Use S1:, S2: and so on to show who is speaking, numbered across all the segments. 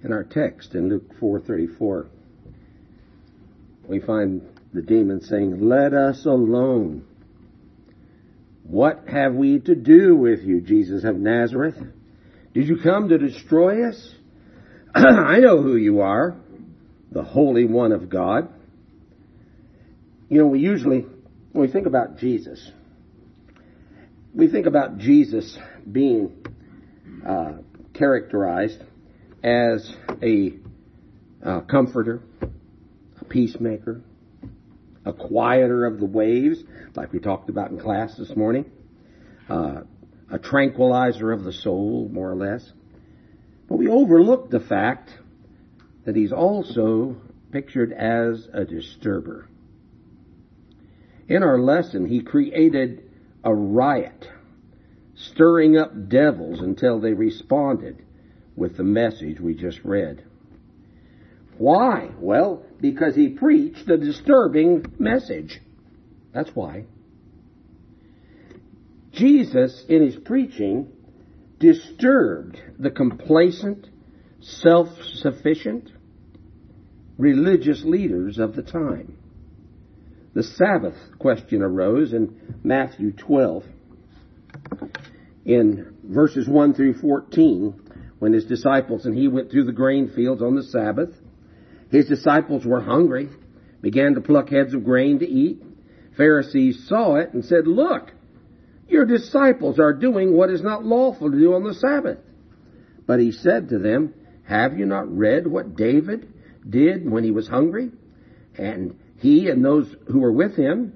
S1: In our text in Luke 4:34, we find the demon saying, "Let us alone. What have we to do with you, Jesus of Nazareth? Did you come to destroy us? I know who you are, the Holy One of God." You know, when we think about Jesus, we think about Jesus being characterized as a comforter, a peacemaker, a quieter of the waves, like we talked about in class this morning, a tranquilizer of the soul, more or less. But we overlook the fact that he's also pictured as a disturber. In our lesson, he created a riot, stirring up devils until they responded with the message we just read. Why? Well, because he preached a disturbing message. That's why. Jesus, in his preaching, disturbed the complacent, self-sufficient religious leaders of the time. The Sabbath question arose in Matthew 12, in verses 1 through 14, when his disciples and he went through the grain fields on the Sabbath. His disciples were hungry, began to pluck heads of grain to eat. Pharisees saw it and said, "Look, your disciples are doing what is not lawful to do on the Sabbath." But he said to them, "Have you not read what David did when he was hungry? And he and those who were with him,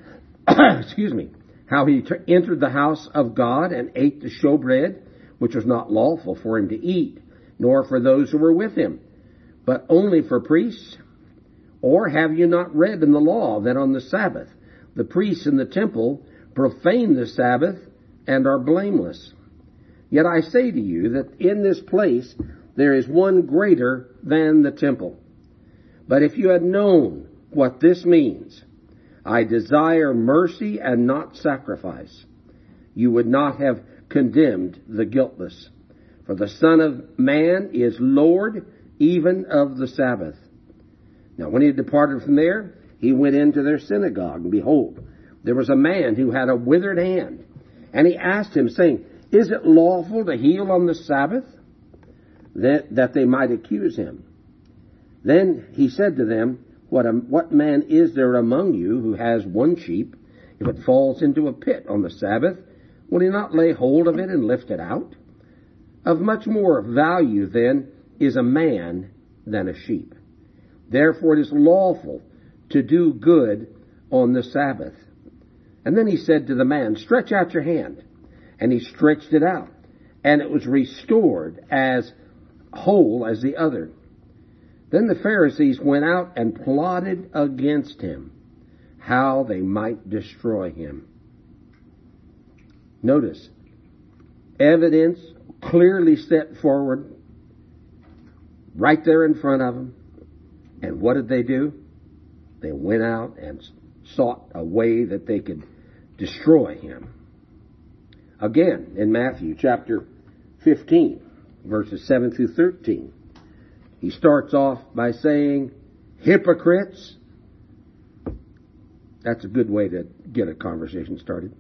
S1: how he entered the house of God and ate the showbread, which was not lawful for him to eat, nor for those who were with him, but only for priests? Or have you not read in the law that on the Sabbath the priests in the temple profane the Sabbath and are blameless? Yet I say to you that in this place there is one greater than the temple. But if you had known what this means, 'I desire mercy and not sacrifice,' you would not have condemned the guiltless. For the Son of Man is Lord even of the Sabbath." Now when he had departed from there, he went into their synagogue, and behold, there was a man who had a withered hand. And he asked him, saying, "Is it lawful to heal on the Sabbath?" That they might accuse him. Then he said to them, What man is there among you who has one sheep? If it falls into a pit on the Sabbath, will he not lay hold of it and lift it out? Of much more value, then, is a man than a sheep. Therefore it is lawful to do good on the Sabbath. And then he said to the man, "Stretch out your hand." And he stretched it out, and it was restored as whole as the other. Then the Pharisees went out and plotted against him, how they might destroy him. Notice, evidence clearly set forward right there in front of them. And what did they do? They went out and sought a way that they could destroy him. Again, in Matthew chapter 15, verses 7 through 13, he starts off by saying, "Hypocrites." That's a good way to get a conversation started.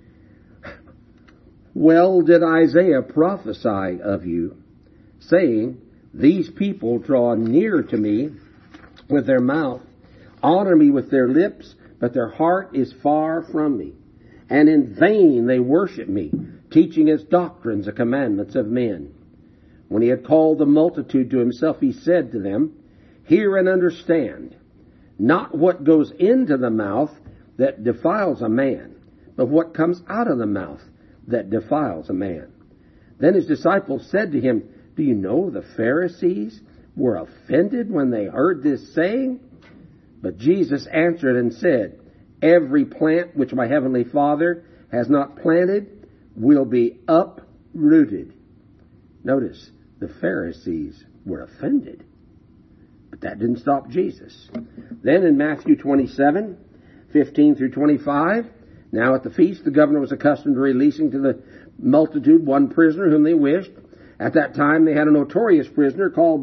S1: "Well did Isaiah prophesy of you, saying, 'These people draw near to me with their mouth, honor me with their lips, but their heart is far from me. And in vain they worship me, teaching as doctrines the commandments of men.' When he had called the multitude to himself, he said to them, 'Hear and understand. Not what goes into the mouth that defiles a man, but what comes out of the mouth that defiles a man.' Then his disciples said to him, 'Do you know the Pharisees were offended when they heard this saying?' But Jesus answered and said, 'Every plant which my heavenly Father has not planted will be uprooted.'" Notice, the Pharisees were offended. But that didn't stop Jesus. Then in Matthew 27, 15 through 25, "Now at the feast the governor was accustomed to releasing to the multitude one prisoner whom they wished. At that time, they had a notorious prisoner called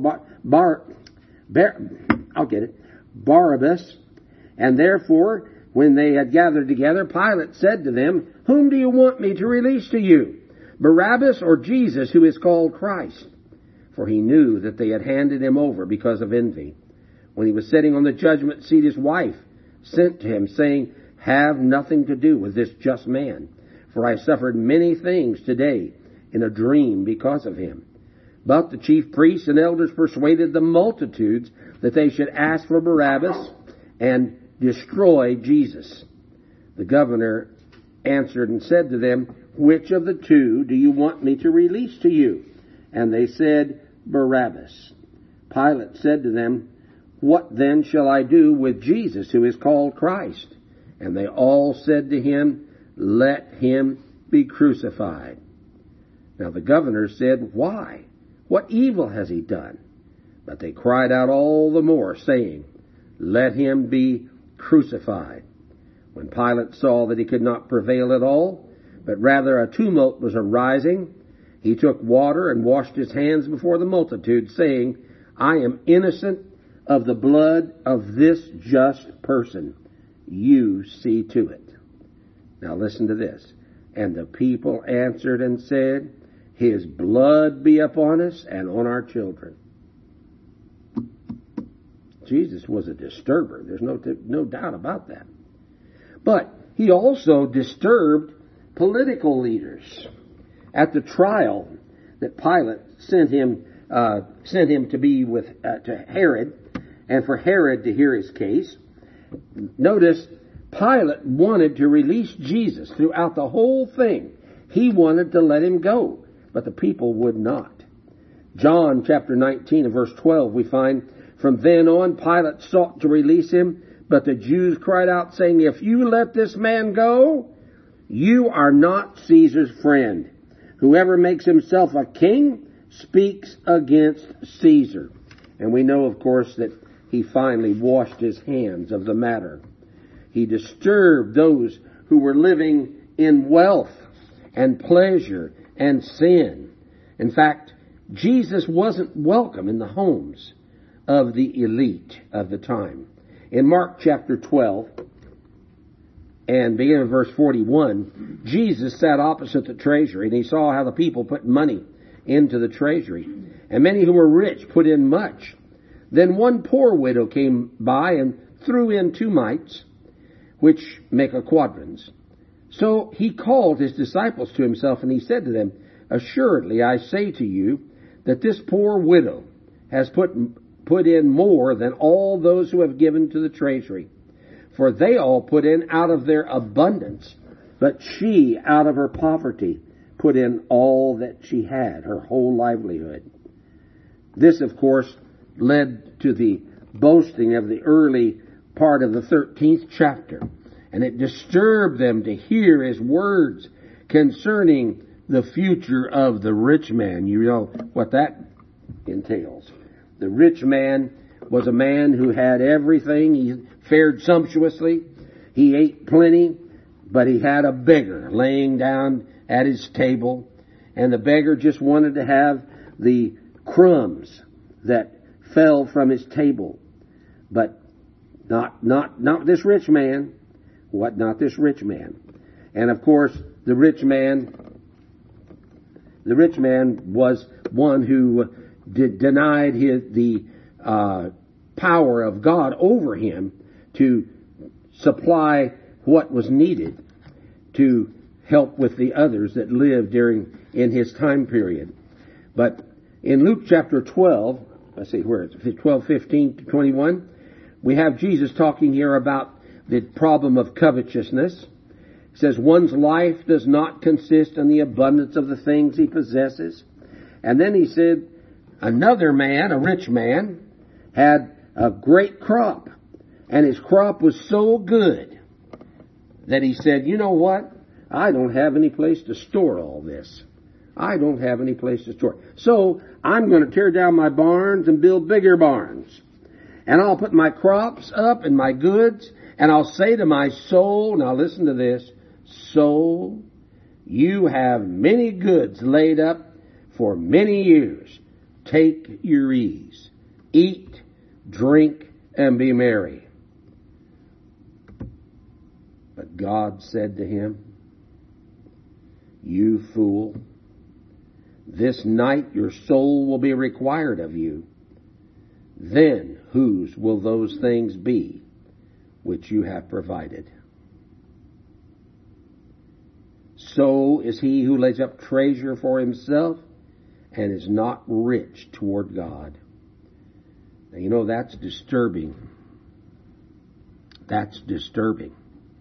S1: Barabbas, and therefore, when they had gathered together, Pilate said to them, "Whom do you want me to release to you, Barabbas or Jesus, who is called Christ?" For he knew that they had handed him over because of envy. When he was sitting on the judgment seat, his wife sent to him, saying, "Have nothing to do with this just man, for I suffered many things today in a dream because of him." But the chief priests and elders persuaded the multitudes that they should ask for Barabbas and destroy Jesus. The governor answered and said to them, "Which of the two do you want me to release to you?" And they said, "Barabbas." Pilate said to them, "What then shall I do with Jesus, who is called Christ?" And they all said to him, "Let him be crucified." Now the governor said, "Why? What evil has he done?" But they cried out all the more, saying, "Let him be crucified." When Pilate saw that he could not prevail at all, but rather a tumult was arising, he took water and washed his hands before the multitude, saying, "I am innocent of the blood of this just person. You see to it." Now listen to this. And the people answered and said, "His blood be upon us and on our children." Jesus was a disturber. There's no doubt about that. But he also disturbed political leaders. At the trial that Pilate sent him to be with to Herod, and for Herod to hear his case, notice Pilate wanted to release Jesus throughout the whole thing. He wanted to let him go, but the people would not. John chapter 19 and verse 12, we find, "From then on Pilate sought to release him, but the Jews cried out, saying, 'If you let this man go, you are not Caesar's friend. Whoever makes himself a king speaks against Caesar.'" And we know, of course, that he finally washed his hands of the matter. He disturbed those who were living in wealth and pleasure and sin. In fact, Jesus wasn't welcome in the homes of the elite of the time. In Mark chapter 12, and beginning in verse 41, Jesus sat opposite the treasury, and he saw how the people put money into the treasury. And many who were rich put in much. Then one poor widow came by and threw in 2 mites, which make a quadrans. So he called his disciples to himself, and he said to them, "Assuredly I say to you, that this poor widow has put in more than all those who have given to the treasury. For they all put in out of their abundance, but she, out of her poverty, put in all that she had, her whole livelihood." This, of course, led to the boasting of the early part of the 13th chapter, and it disturbed them to hear his words concerning the future of the rich man. You know what that entails. The rich man was a man who had everything. He fared sumptuously. He ate plenty, but he had a beggar laying down at his table, and the beggar just wanted to have the crumbs that fell from his table. But not this rich man. What? Not this rich man. And of course, the rich man was one who denied the power of God over him to supply what was needed to help with the others that lived in his time period. But in Luke chapter 12, let's see, where is it? 12:15 to 21, we have Jesus talking here about the problem of covetousness. It says, "One's life does not consist in the abundance of the things he possesses." And then he said, another man, a rich man, had a great crop, and his crop was so good that he said, "You know what? I don't have any place to store all this. I don't have any place to store it. So I'm going to tear down my barns and build bigger barns. And I'll put my crops up and my goods, and I'll say to my soul," now listen to this, "Soul, you have many goods laid up for many years. Take your ease. Eat, drink, and be merry. But God said to him, You fool, this night your soul will be required of you. Then whose will those things be which you have provided? So is he who lays up treasure for himself and is not rich toward God. Now, you know, that's disturbing. That's disturbing.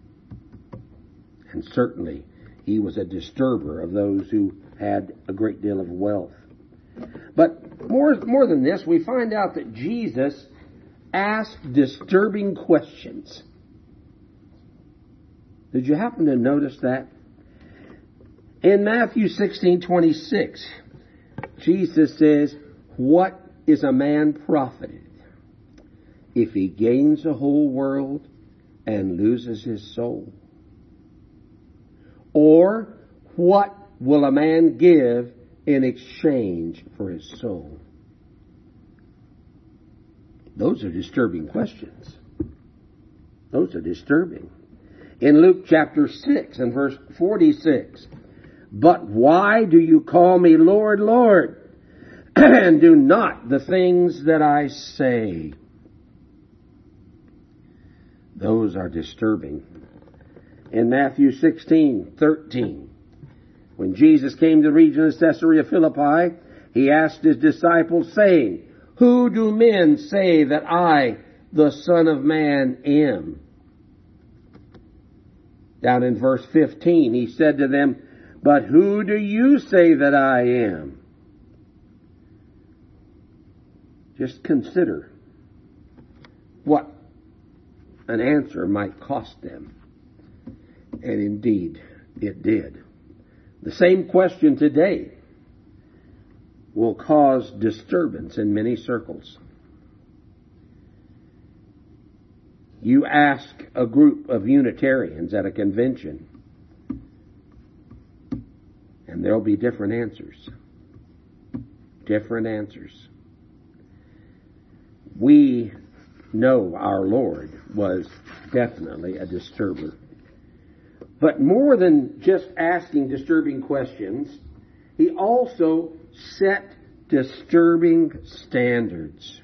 S1: And certainly he was a disturber of those who had a great deal of wealth. But more than this, we find out that Jesus asked disturbing questions. Did you happen to notice that? In Matthew 16:26, Jesus says, What is a man profited if he gains the whole world and loses his soul? Or what will a man give in exchange for his soul? Those are disturbing questions. Those are disturbing. In Luke chapter 6 and verse 46, But why do you call me Lord, Lord, and do not the things that I say? Those are disturbing. In Matthew 16:13, when Jesus came to the region of Caesarea Philippi, he asked his disciples, saying, Who do men say that I, the Son of Man, am? Down in verse 15, he said to them, But who do you say that I am? Just consider what an answer might cost them. And indeed, it did. The same question today will cause disturbance in many circles. You ask a group of Unitarians at a convention, and there'll be different answers. Different answers. We know our Lord was definitely a disturber. But more than just asking disturbing questions, he also set disturbing standards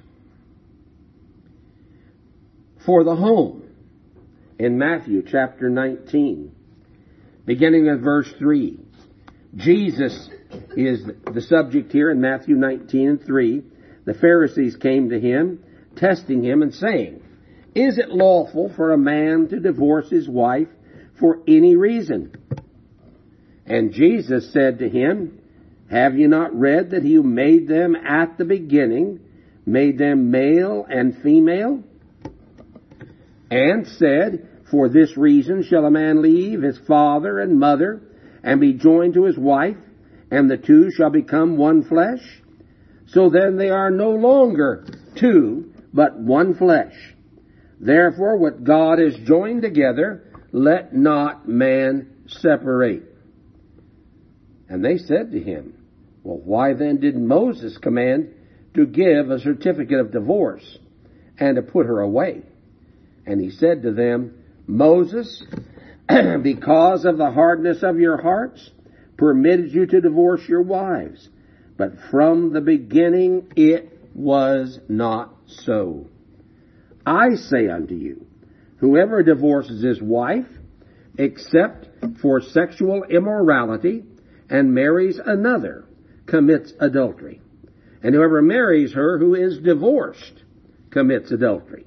S1: for the home. In Matthew chapter 19, beginning at verse 3, Jesus is the subject here in Matthew 19 and 3. The Pharisees came to him, testing him and saying, Is it lawful for a man to divorce his wife for any reason? And Jesus said to him, Have you not read that he who made them at the beginning made them male and female? And said, For this reason shall a man leave his father and mother and be joined to his wife, and the two shall become one flesh. So then they are no longer two, but one flesh. Therefore what God has joined together, let not man separate. And they said to him, Well, why then did Moses command to give a certificate of divorce and to put her away? And he said to them, Moses, because of the hardness of your hearts, permitted you to divorce your wives. But from the beginning it was not so. I say unto you, whoever divorces his wife, except for sexual immorality, and marries another, commits adultery. And whoever marries her who is divorced commits adultery.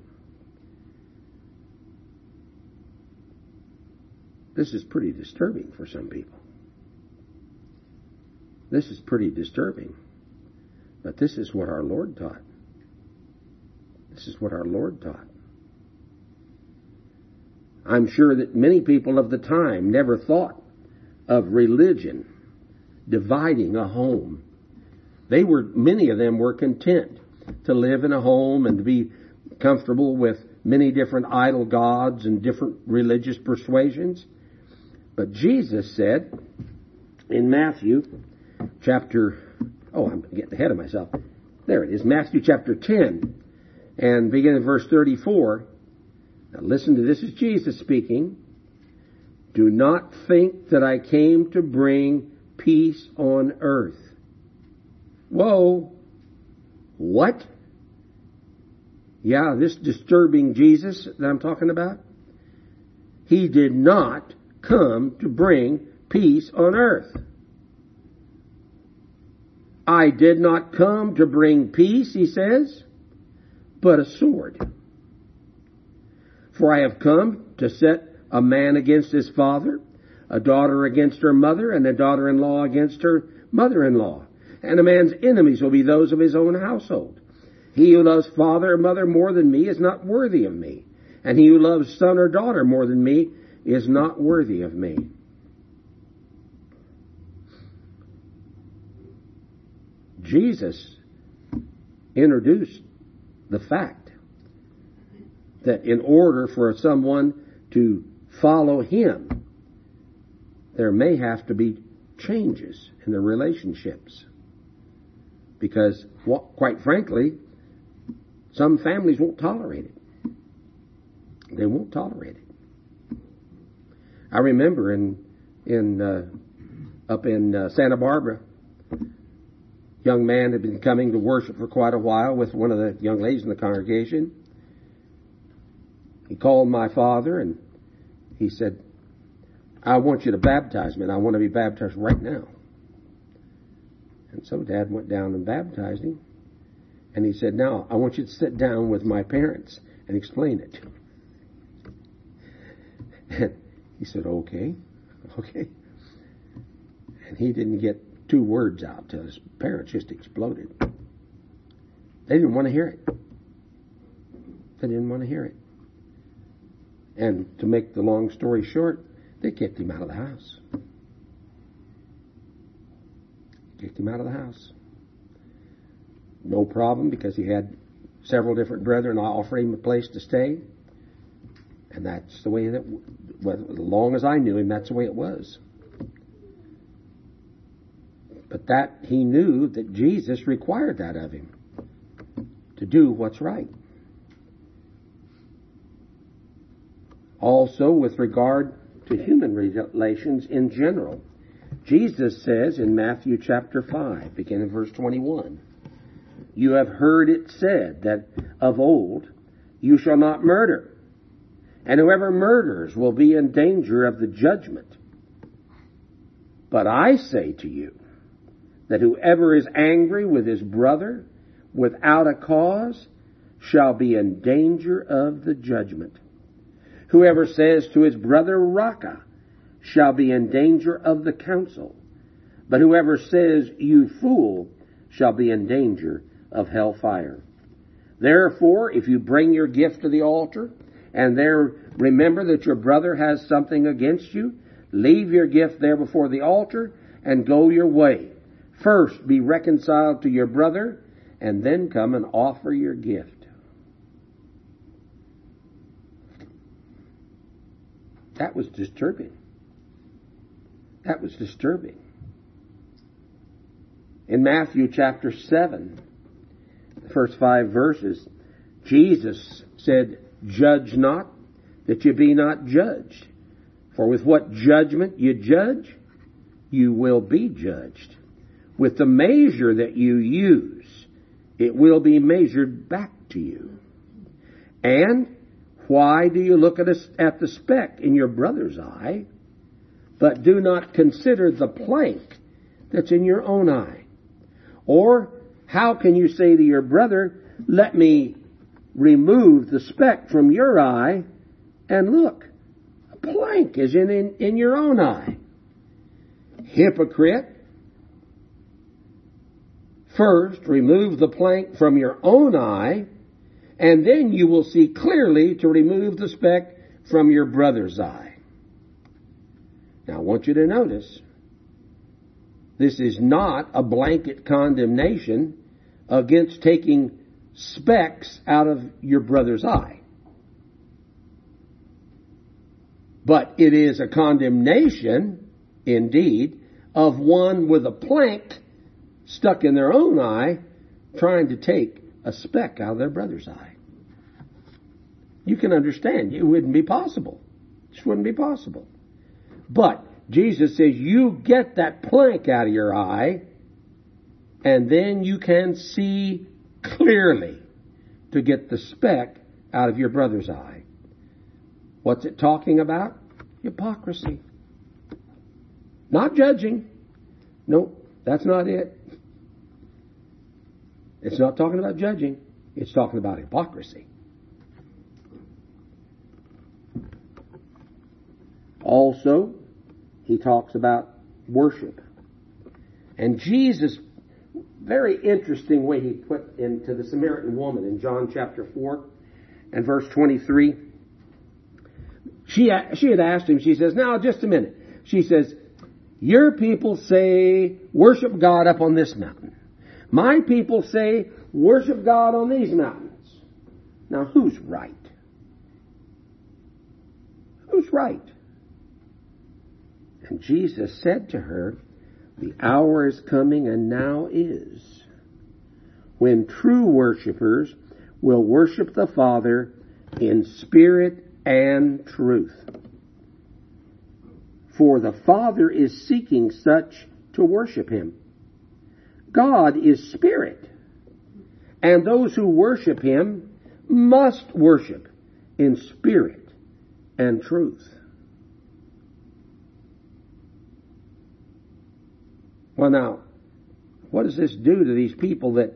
S1: This is pretty disturbing for some people. This is pretty disturbing. But this is what our Lord taught. This is what our Lord taught. I'm sure that many people of the time never thought of religion dividing a home. Many of them were content to live in a home and to be comfortable with many different idol gods and different religious persuasions. But Jesus said in Matthew chapter Oh, I'm getting ahead of myself. There it is, Matthew chapter 10, and beginning in verse 34. Now listen to this, is Jesus speaking. Do not think that I came to bring peace on earth. Whoa. What? Yeah, this disturbing Jesus that I'm talking about. He did not come to bring peace on earth. I did not come to bring peace, he says, but a sword. For I have come to set a man against his father, a daughter against her mother, and a daughter-in-law against her mother-in-law. And a man's enemies will be those of his own household. He who loves father or mother more than me is not worthy of me. And he who loves son or daughter more than me is not worthy of me. Jesus introduced the fact that in order for someone to follow him, there may have to be changes in the relationships. Because, quite frankly, some families won't tolerate it. They won't tolerate it. I remember up in Santa Barbara, a young man had been coming to worship for quite a while with one of the young ladies in the congregation. He called my father and he said, I want you to baptize me, and I want to be baptized right now. And so Dad went down and baptized him. And he said, now, I want you to sit down with my parents and explain it. And he said, okay. And he didn't get 2 words out till his parents just exploded. They didn't want to hear it. They didn't want to hear it. And to make the long story short, they kicked him out of the house. Kicked him out of the house. No problem, because he had several different brethren offer him a place to stay. And that's the way that, well, as long as I knew him, that's the way it was. But that he knew that Jesus required that of him, to do what's right. Also, with regard to human relations in general, Jesus says in Matthew chapter 5, beginning verse 21, you have heard it said that of old, you shall not murder, and whoever murders will be in danger of the judgment. But I say to you that whoever is angry with his brother without a cause shall be in danger of the judgment. Whoever says to his brother, Raca, shall be in danger of the council. But whoever says, you fool, shall be in danger of hellfire. Therefore, if you bring your gift to the altar, and there remember that your brother has something against you, leave your gift there before the altar, and go your way. First be reconciled to your brother, and then come and offer your gift. That was disturbing. That was disturbing. In Matthew chapter 7, the first 5 verses, Jesus said, judge not, that you be not judged. For with what judgment you judge, you will be judged. With the measure that you use, it will be measured back to you. And why do you look at the speck in your brother's eye, but do not consider the plank that's in your own eye? Or how can you say to your brother, let me remove the speck from your eye, and look, a plank is in your own eye? Hypocrite! First, remove the plank from your own eye, and then you will see clearly to remove the speck from your brother's eye. Now, I want you to notice, this is not a blanket condemnation against taking specks out of your brother's eye. But it is a condemnation, indeed, of one with a plank stuck in their own eye trying to take a speck out of their brother's eye. You can understand. It wouldn't be possible. It just wouldn't be possible. But Jesus says, you get that plank out of your eye, and then you can see clearly to get the speck out of your brother's eye. What's it talking about? Hypocrisy. Not judging. Nope, that's not it. It's not talking about judging. It's talking about hypocrisy. Also, he talks about worship. And Jesus, very interesting way he put into the Samaritan woman in John chapter 4 and verse 23. She had asked him, she says, now just a minute. She says, your people say worship God up on this mountain. My people say worship God on these mountains. Now who's right? Who's right? And Jesus said to her, the hour is coming and now is, when true worshipers will worship the Father in spirit and truth. For the Father is seeking such to worship Him. God is spirit, and those who worship Him must worship in spirit and truth. Well, now, what does this do to these people that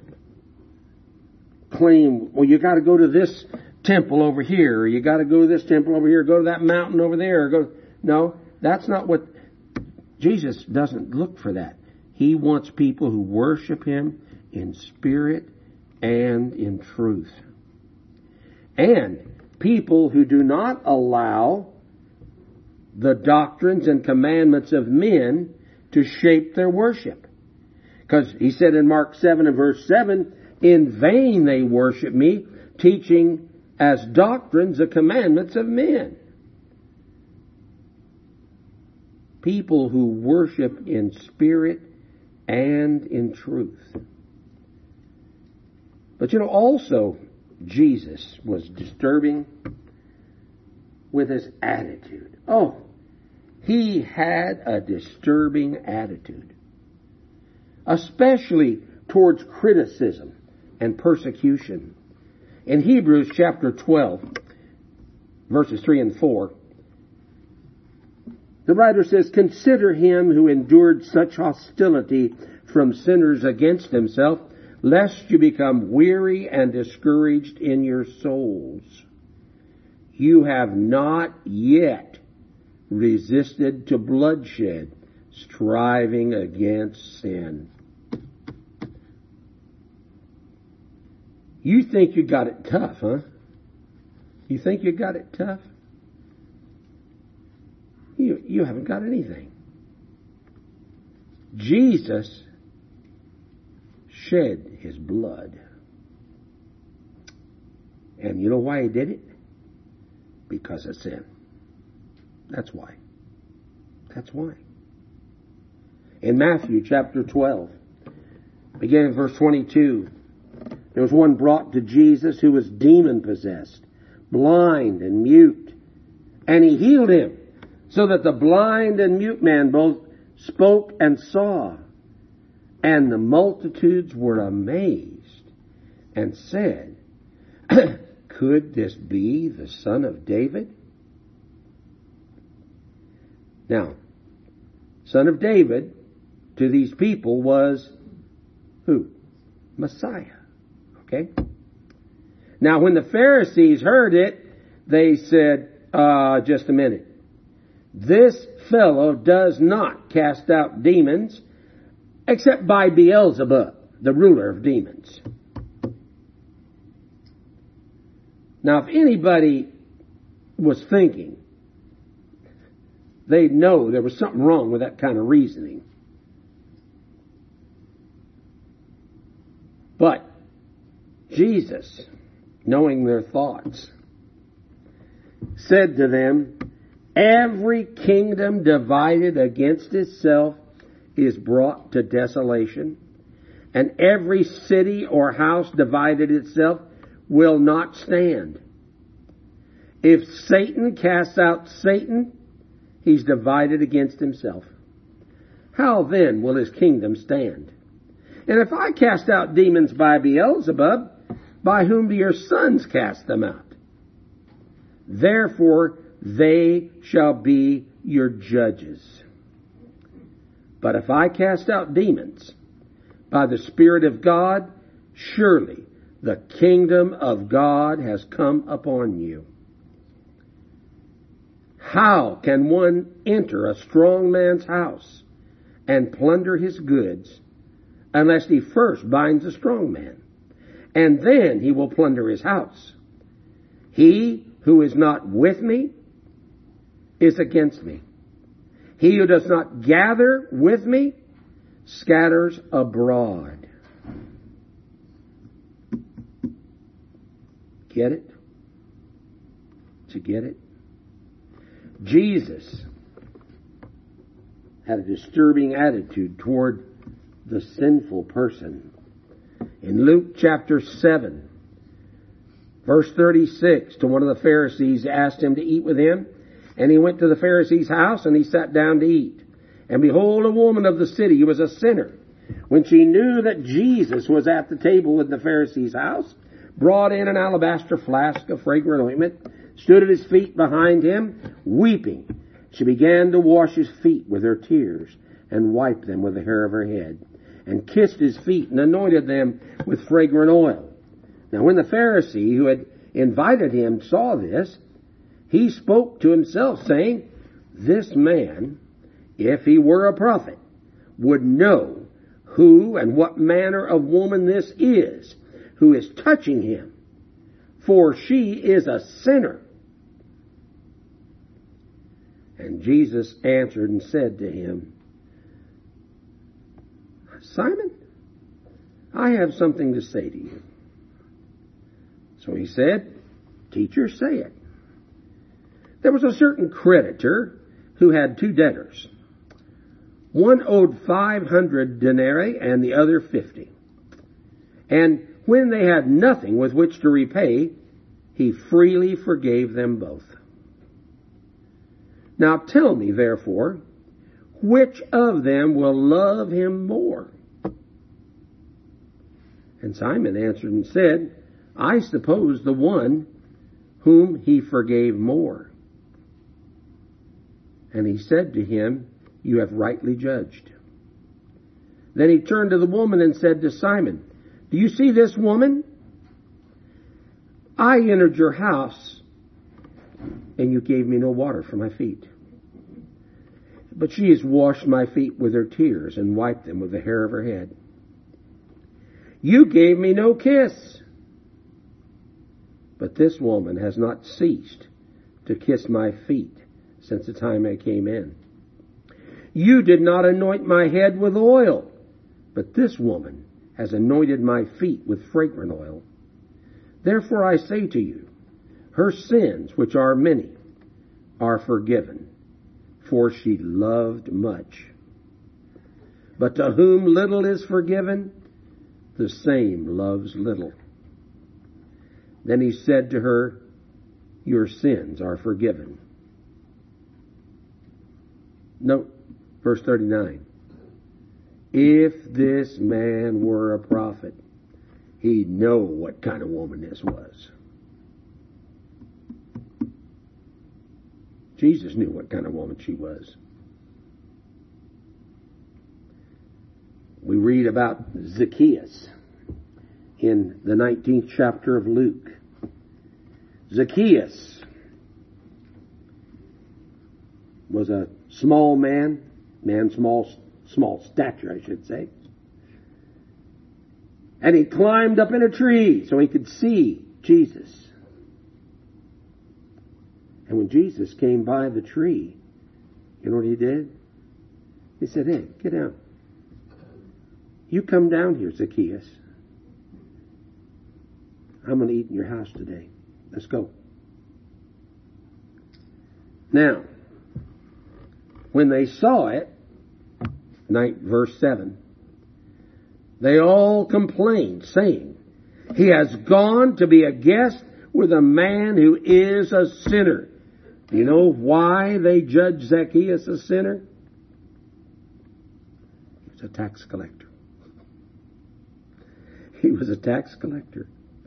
S1: claim, well, you got to go to this temple over here, or you got to go to this temple over here, go to that mountain over there, or go... No, that's not what... Jesus doesn't look for that. He wants people who worship Him in spirit and in truth. And people who do not allow the doctrines and commandments of men to shape their worship. Because he said in Mark 7 and verse 7, in vain they worship me, teaching as doctrines the commandments of men. People who worship in spirit and in truth. But also Jesus was disturbing with his attitude. Oh, he had a disturbing attitude, especially towards criticism and persecution. In Hebrews chapter 12, verses 3 and 4, the writer says, consider him who endured such hostility from sinners against himself, lest you become weary and discouraged in your souls. You have not yet resisted to bloodshed, striving against sin. You think you got it tough, huh? You think you got it tough? You haven't got anything. Jesus shed his blood. And you know why he did it? Because of sin. That's why. That's why. In Matthew chapter 12, beginning in verse 22, there was one brought to Jesus who was demon-possessed, blind and mute, and he healed him, so that the blind and mute man both spoke and saw. And the multitudes were amazed and said, could this be the Son of David? Now, Son of David to these people was who? Messiah. Okay? Now, when the Pharisees heard it, they said, just a minute. This fellow does not cast out demons except by Beelzebub, the ruler of demons. Now, if anybody was thinking, they'd know there was something wrong with that kind of reasoning. But Jesus, knowing their thoughts, said to them, every kingdom divided against itself is brought to desolation, and every city or house divided itself will not stand. If Satan casts out Satan, he's divided against himself. How then will his kingdom stand? And if I cast out demons by Beelzebub, by whom do your sons cast them out? Therefore they shall be your judges. But if I cast out demons by the Spirit of God, surely the kingdom of God has come upon you. How can one enter a strong man's house and plunder his goods unless he first binds a strong man? And then he will plunder his house. He who is not with me is against me. He who does not gather with me scatters abroad. Get it? Did you get it? Jesus had a disturbing attitude toward the sinful person. In Luke chapter 7, verse 36, to one of the Pharisees asked him to eat with him, and he went to the Pharisee's house, and he sat down to eat. And behold, a woman of the city who was a sinner, when she knew that Jesus was at the table in the Pharisee's house, brought in an alabaster flask of fragrant ointment, stood at his feet behind him, weeping. She began to wash his feet with her tears, and wiped them with the hair of her head, and kissed his feet, and anointed them with fragrant oil. Now when the Pharisee who had invited him saw this, he spoke to himself, saying, this man, if he were a prophet, would know who and what manner of woman this is who is touching him, for she is a sinner. And Jesus answered and said to him, Simon, I have something to say to you. So he said, Teacher, say it. There was a certain creditor who had 2 debtors. One owed 500 denarii and the other 50. And when they had nothing with which to repay, he freely forgave them both. Now tell me, therefore, which of them will love him more? And Simon answered and said, I suppose the one whom he forgave more. And he said to him, You have rightly judged. Then he turned to the woman and said to Simon, Do you see this woman? I entered your house, and you gave me no water for my feet. But she has washed my feet with her tears and wiped them with the hair of her head. You gave me no kiss. But this woman has not ceased to kiss my feet since the time I came in. You did not anoint my head with oil, but this woman has anointed my feet with fragrant oil. Therefore I say to you, her sins, which are many, are forgiven, for she loved much. But to whom little is forgiven, the same loves little. Then he said to her, Your sins are forgiven. Note verse 39. If this man were a prophet, he'd know what kind of woman this was. Jesus knew what kind of woman she was. We read about Zacchaeus in the 19th chapter of Luke. Zacchaeus was a small man, small stature, I should say. And he climbed up in a tree so he could see Jesus. And when Jesus came by the tree, you know what he did? He said, Hey, get down. You come down here, Zacchaeus. I'm going to eat in your house today. Let's go. Now, when they saw it, verse 7. They all complained, saying, He has gone to be a guest with a man who is a sinner. Do you know why they judged Zacchaeus a sinner? He was a tax collector. He was a tax collector.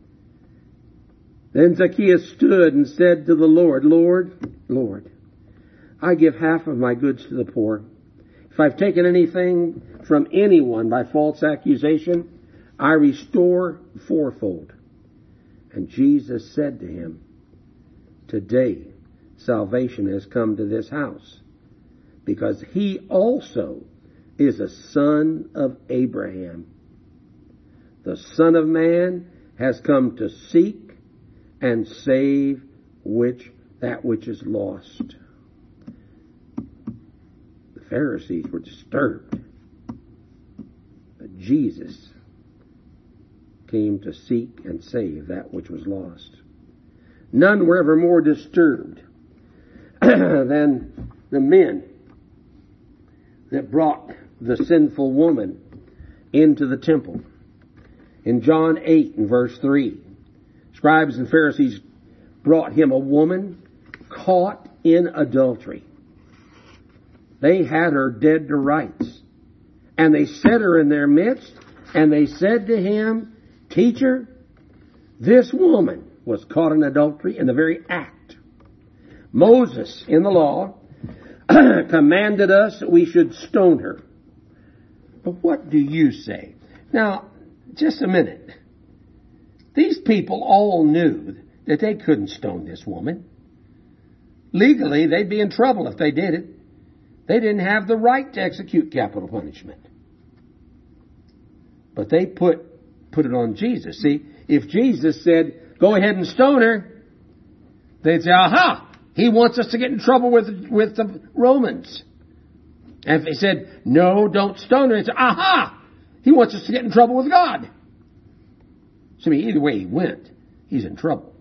S1: Then Zacchaeus stood and said to the Lord, Lord, I give half of my goods to the poor. If I've taken anything from anyone by false accusation, I restore fourfold. And Jesus said to him, Today salvation has come to this house, because he also is a son of Abraham. The Son of Man has come to seek and save that which is lost. The Pharisees were disturbed. But Jesus came to seek and save that which was lost. None were ever more disturbed than the men that brought the sinful woman into the temple. In John 8 and verse 3, scribes and Pharisees brought him a woman caught in adultery. They had her dead to rights. And they set her in their midst, and they said to him, Teacher, this woman was caught in adultery in the very act. Moses, in the law, commanded us that we should stone her. But what do you say? Now, just a minute. These people all knew that they couldn't stone this woman. Legally, they'd be in trouble if they did it. They didn't have the right to execute capital punishment. But they put it on Jesus. See, if Jesus said, go ahead and stone her, they'd say, aha, he wants us to get in trouble with the Romans. And if they said, no, don't stone her, they'd say, aha, he wants us to get in trouble with God. So I mean, either way he went, he's in trouble.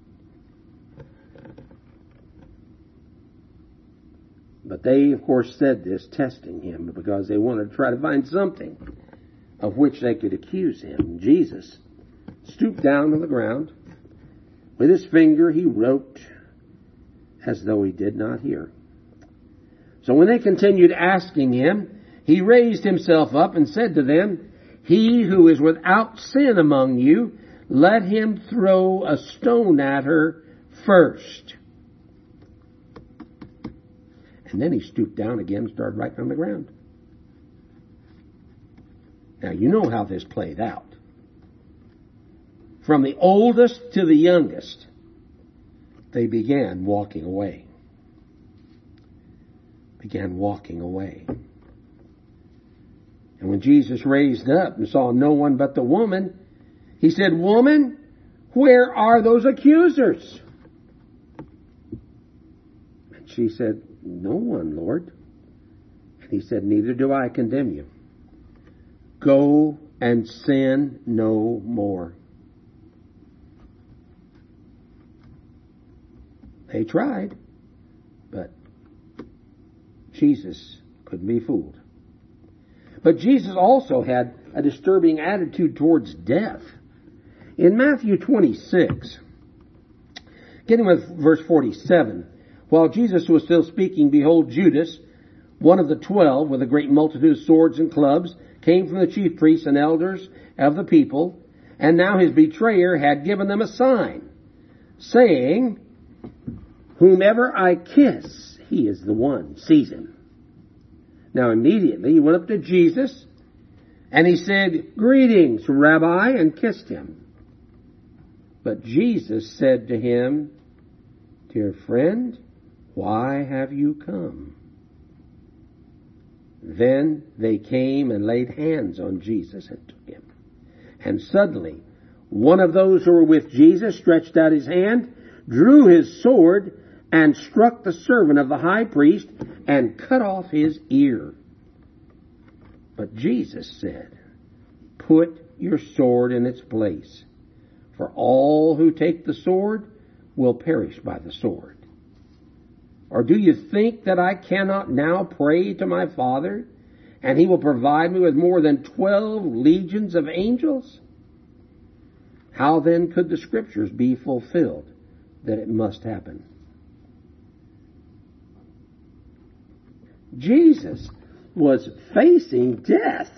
S1: But they, of course, said this, testing him, because they wanted to try to find something of which they could accuse him. Jesus stooped down on the ground. With his finger he wrote as though he did not hear. So when they continued asking him, he raised himself up and said to them, He who is without sin among you, let him throw a stone at her first. And then he stooped down again and started writing on the ground. Now, you know how this played out. From the oldest to the youngest, they began walking away. And when Jesus raised up and saw no one but the woman, he said, Woman, where are those accusers? And she said, No one, Lord. And he said, Neither do I condemn you. Go and sin no more. They tried, but Jesus couldn't be fooled. But Jesus also had a disturbing attitude towards death. In Matthew 26, getting with verse 47, while Jesus was still speaking, behold, Judas, one of the 12, with a great multitude of swords and clubs, came from the chief priests and elders of the people, and now his betrayer had given them a sign, saying, Whomever I kiss, he is the one. Seize him. Now immediately he went up to Jesus, and he said, Greetings, Rabbi, and kissed him. But Jesus said to him, Dear friend, why have you come? Then they came and laid hands on Jesus and took him. And suddenly, one of those who were with Jesus stretched out his hand, drew his sword, and struck the servant of the high priest, and cut off his ear. But Jesus said, Put your sword in its place, for all who take the sword will perish by the sword. Or do you think that I cannot now pray to my Father, and he will provide me with more than 12 legions of angels? How then could the Scriptures be fulfilled that it must happen? Jesus was facing death.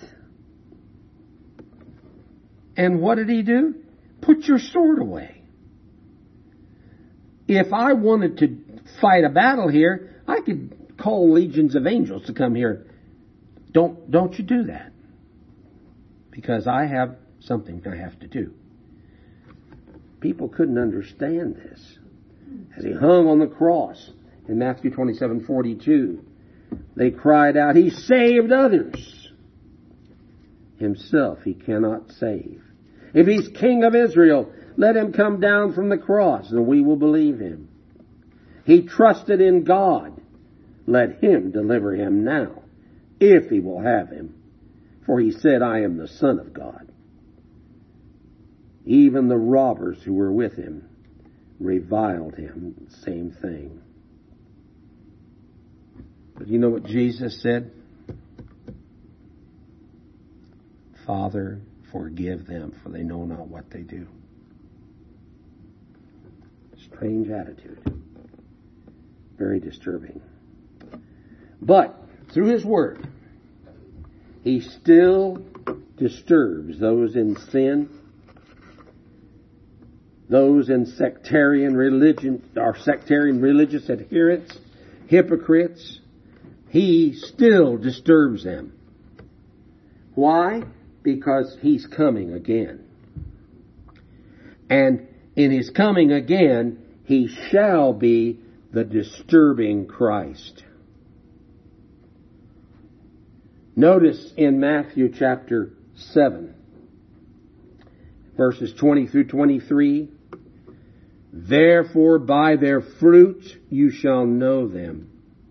S1: And what did he do? Put your sword away. If I wanted to fight a battle here, I could call legions of angels to come here. Don't you do that. Because I have something I have to do. People couldn't understand this. As he hung on the cross in Matthew 27:42, they cried out, "He saved others. Himself he cannot save. If he's King of Israel, let him come down from the cross and we will believe him. He trusted in God. Let him deliver him now, if he will have him. For he said, I am the Son of God." Even the robbers who were with him reviled him. Same thing. But you know what Jesus said? "Father, forgive them, for they know not what they do." Strange attitude. Very disturbing. But through his word, he still disturbs those in sin, those in sectarian religion, or sectarian religious adherents, hypocrites. He still disturbs them. Why? Because he's coming again. And in his coming again, he shall be the disturbing Christ. Notice in Matthew chapter 7, verses 20 through 23, "Therefore by their fruit you shall know them.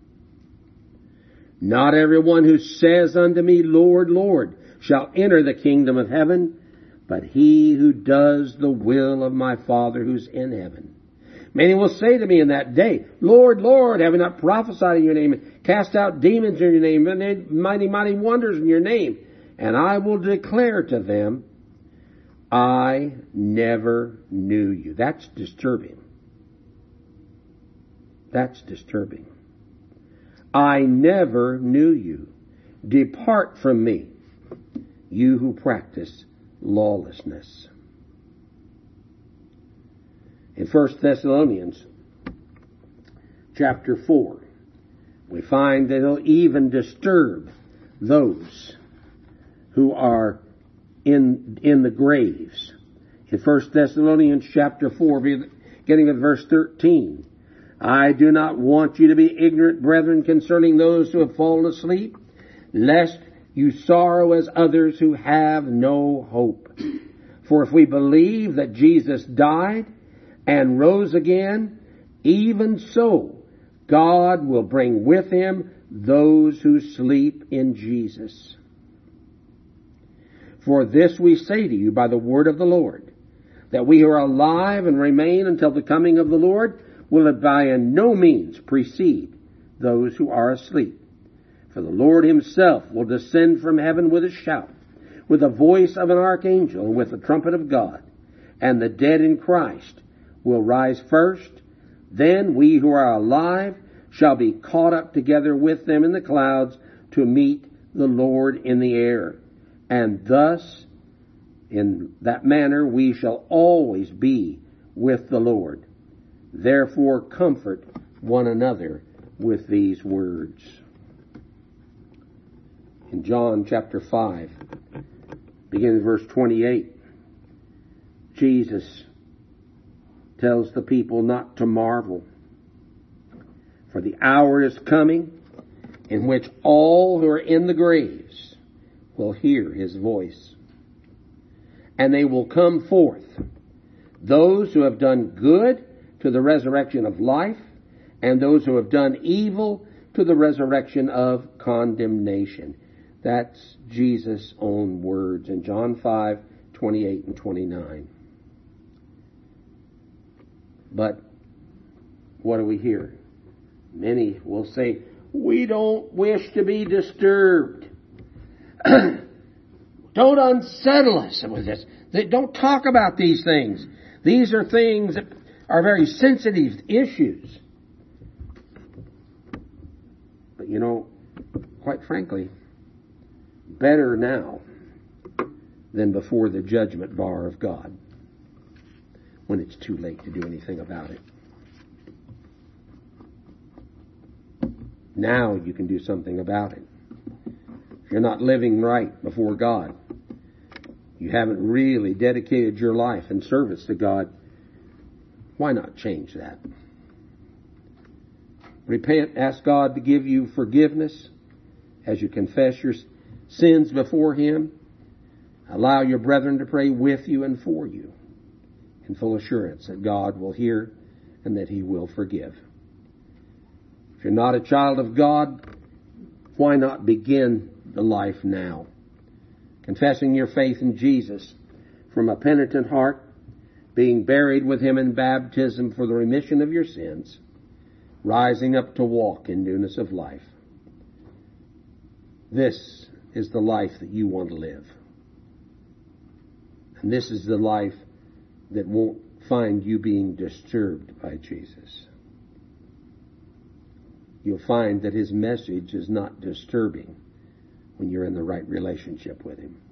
S1: Not everyone who says unto me, Lord, Lord, shall enter the kingdom of heaven, but he who does the will of my Father who's in heaven. Many will say to me in that day, Lord, Lord, have we not prophesied in your name, and cast out demons in your name, and done mighty, mighty wonders in your name? And I will declare to them, I never knew you." That's disturbing. That's disturbing. "I never knew you. Depart from me, you who practice lawlessness." In 1 Thessalonians chapter 4, we find that he'll even disturb those who are in the graves. In 1 Thessalonians chapter 4, beginning at verse 13, "I do not want you to be ignorant, brethren, concerning those who have fallen asleep, lest you sorrow as others who have no hope. For if we believe that Jesus died and rose again, even so God will bring with him those who sleep in Jesus. For this we say to you by the word of the Lord, that we who are alive and remain until the coming of the Lord will by no means precede those who are asleep. For the Lord himself will descend from heaven with a shout, with the voice of an archangel, and with the trumpet of God. And the dead in Christ will rise first. Then we who are alive shall be caught up together with them in the clouds to meet the Lord in the air. And thus, in that manner, we shall always be with the Lord. Therefore, comfort one another with these words. In John chapter 5, beginning at verse 28, Jesus tells the people not to marvel, for the hour is coming in which all who are in the graves will hear his voice. And they will come forth, those who have done good to the resurrection of life, and those who have done evil to the resurrection of condemnation. That's Jesus' own words in John 5, 28 and 29. But what do we hear? Many will say, we don't wish to be disturbed. Don't unsettle us with this. Don't talk about these things. These are things that are very sensitive issues. But you know, quite frankly, better now than before the judgment bar of God, when it's too late to do anything about it. Now you can do something about it. If you're not living right before God, you haven't really dedicated your life in service to God, why not change that? Repent, ask God to give you forgiveness as you confess your sins before Him. Allow your brethren to pray with you and for you in full assurance that God will hear and that He will forgive. If you're not a child of God, why not begin the life now? Confessing your faith in Jesus from a penitent heart, being buried with Him in baptism for the remission of your sins, rising up to walk in newness of life. This is the life that you want to live. And this is the life that won't find you being disturbed by Jesus. You'll find that His message is not disturbing when you're in the right relationship with Him.